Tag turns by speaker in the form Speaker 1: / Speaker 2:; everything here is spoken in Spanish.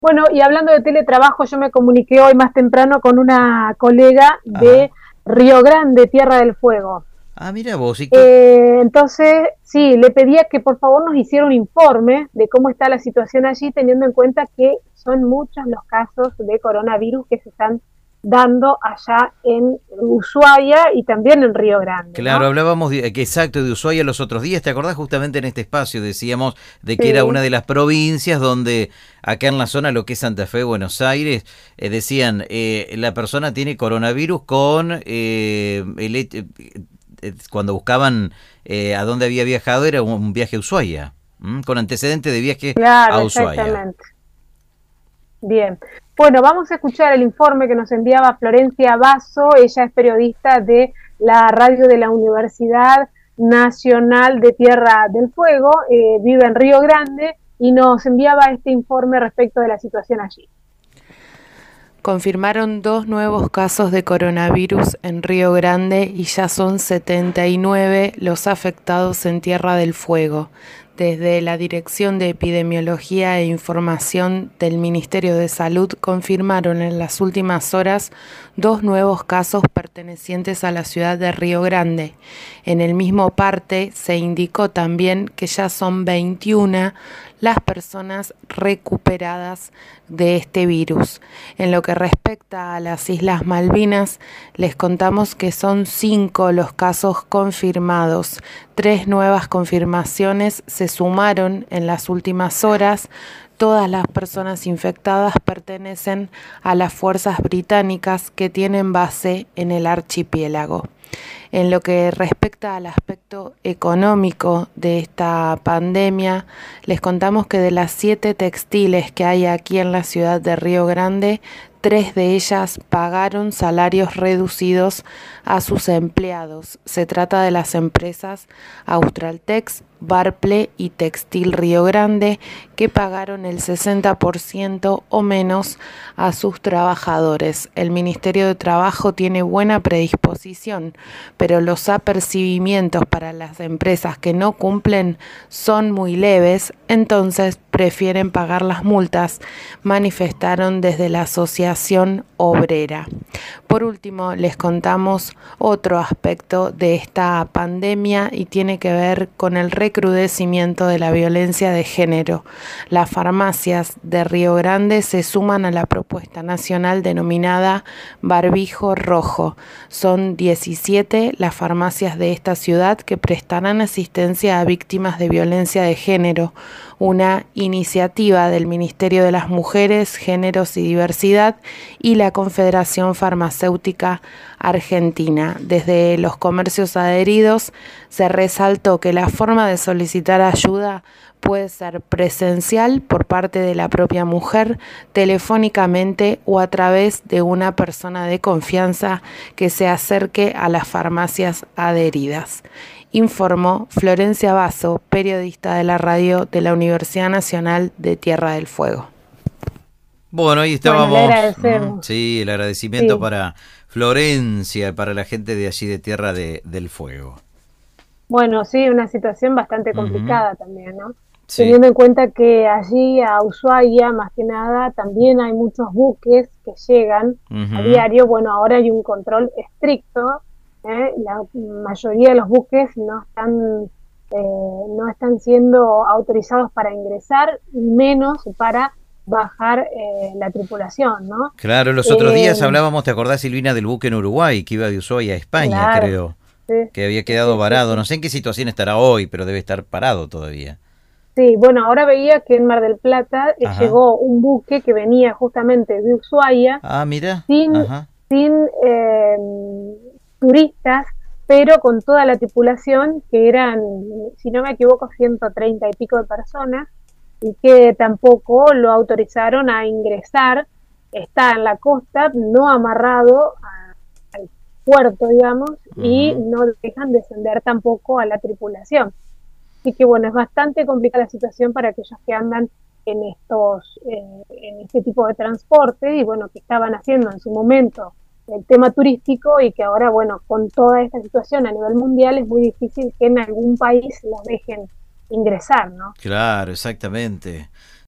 Speaker 1: Bueno, y hablando de teletrabajo, yo me comuniqué hoy más temprano con una colega
Speaker 2: Ajá.
Speaker 1: de Río Grande, Tierra del Fuego.
Speaker 2: Ah, mira vos, ¿y qué?
Speaker 1: Entonces, sí, le pedía que por favor nos hiciera un informe de cómo está la situación allí, teniendo en cuenta que son muchos los casos de coronavirus que se están dando allá en Ushuaia y también en Río Grande,
Speaker 2: Claro,
Speaker 1: ¿no?
Speaker 2: hablábamos exacto de Ushuaia los otros días, ¿te acordás? Justamente en este espacio decíamos de que era una
Speaker 1: Sí,
Speaker 2: de las provincias donde acá en la zona, lo que es Santa Fe, Buenos Aires, decían, la persona tiene coronavirus con cuando buscaban a dónde había viajado, era un viaje a Ushuaia, con antecedente de viaje
Speaker 1: claro,
Speaker 2: a Ushuaia.
Speaker 1: exactamente. Bien. Bueno, vamos a escuchar el informe que nos enviaba Florencia Basso. Ella es periodista de la radio de la Universidad Nacional de Tierra del Fuego, vive en Río Grande y nos enviaba este informe respecto de la situación allí.
Speaker 3: Confirmaron 2 nuevos casos de coronavirus en Río Grande y ya son 79 los afectados en Tierra del Fuego. Desde la Dirección de Epidemiología e Información del Ministerio de Salud confirmaron en las últimas horas 2 nuevos casos pertenecientes a la ciudad de Río Grande. En el mismo parte se indicó también que ya son 21 las personas recuperadas de este virus. En lo que respecta a las Islas Malvinas, les contamos que son 5 los casos confirmados. 3 nuevas confirmaciones se sumaron en las últimas horas. Todas las personas infectadas pertenecen a las fuerzas británicas que tienen base en el archipiélago. En lo que respecta al aspecto económico de esta pandemia, les contamos que de las 7 textiles que hay aquí en la ciudad de Río Grande, 3 de ellas pagaron salarios reducidos a sus empleados. Se trata de las empresas Australtex, Barple y Textil Río Grande, que pagaron el 60% o menos a sus trabajadores. El Ministerio de Trabajo tiene buena predisposición, pero los apercibimientos para las empresas que no cumplen son muy leves, entonces prefieren pagar las multas, manifestaron desde la Asociación Obrera. Por último, les contamos otro aspecto de esta pandemia y tiene que ver con el recrudecimiento de la violencia de género. Las farmacias de Río Grande se suman a la propuesta nacional denominada Barbijo Rojo. Son 17 las farmacias de esta ciudad que prestarán asistencia a víctimas de violencia de género, una iniciativa del Ministerio de las Mujeres, Géneros y Diversidad y la Confederación Farmacéutica Argentina. Desde los comercios adheridos se resaltó que la forma de solicitar ayuda puede ser presencial por parte de la propia mujer, telefónicamente o a través de una persona de confianza que se acerque a las farmacias adheridas. Informó Florencia Basso, periodista de la radio de la Universidad Nacional de Tierra del Fuego.
Speaker 2: Bueno, ahí
Speaker 1: Bueno, le
Speaker 2: estábamos.
Speaker 1: agradecemos.
Speaker 2: Sí, el agradecimiento
Speaker 1: Sí.
Speaker 2: para Florencia, para la gente de allí de Tierra del Fuego.
Speaker 1: Bueno, sí, una situación bastante
Speaker 2: Ujú.
Speaker 1: complicada también, ¿no?
Speaker 2: Sí.
Speaker 1: Teniendo en cuenta que allí a Ushuaia, más que nada, también hay muchos buques que llegan a
Speaker 2: Ujú.
Speaker 1: diario. Bueno, ahora hay un control estricto. La mayoría de los buques no están siendo autorizados para ingresar, menos para bajar la tripulación, ¿no?
Speaker 2: Claro, los otros
Speaker 1: Eh,
Speaker 2: días hablábamos, ¿te acordás, Silvina, del buque en Uruguay que iba de Ushuaia a España,
Speaker 1: claro,
Speaker 2: creo?
Speaker 1: sí,
Speaker 2: Que había
Speaker 1: sí,
Speaker 2: quedado
Speaker 1: sí, sí,
Speaker 2: varado.
Speaker 1: sí.
Speaker 2: No sé en qué situación estará hoy, pero debe estar parado todavía.
Speaker 1: Sí, bueno, ahora veía que en Mar del Plata
Speaker 2: Ajá.
Speaker 1: llegó un buque que venía justamente de Ushuaia
Speaker 2: Ah, mira.
Speaker 1: sin,
Speaker 2: Ajá.
Speaker 1: sin turistas, pero con toda la tripulación, que eran, si no me equivoco, 130 y pico de personas, y que tampoco lo autorizaron a ingresar. Está en la costa, no amarrado al puerto, digamos, y
Speaker 2: Ujú.
Speaker 1: no dejan descender tampoco a la tripulación. Así que bueno, es bastante complicada la situación para aquellos que andan en este tipo de transporte y bueno, que estaban haciendo en su momento el tema turístico y que ahora, bueno, con toda esta situación a nivel mundial es muy difícil que en algún país los dejen ingresar, ¿no?
Speaker 2: Claro, exactamente.